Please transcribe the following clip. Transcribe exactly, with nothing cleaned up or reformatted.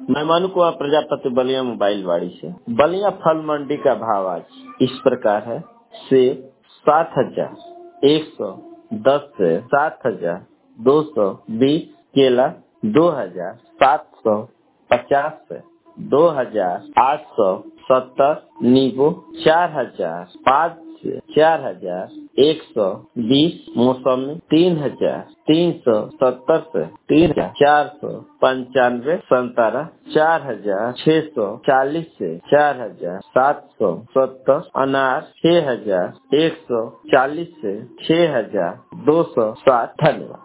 मैं मनु कुमार प्रजापति बलिया मोबाइल वाड़ी से। बलिया फल मंडी का भाव आज इस प्रकार है। सेब सात हजार एक सौ दस से सात हजार दो सौ बीस। केला दो हजार सात सौ पचास से दो हजार आठ सौ सत्तर। नींबू चार हजार पाँच से चार हजार एक सौ बीस। मौसमी तीन हजार तीन सौ सत्तर से तीन हजार चार सौ पंचानवे। संतरा चार हजार छह सौ चालीस से चार हजार सात सौ सत्तर। अनार छह हजार एक सौ चालीस से छह हजार दो सौ साठ। धन्यवाद।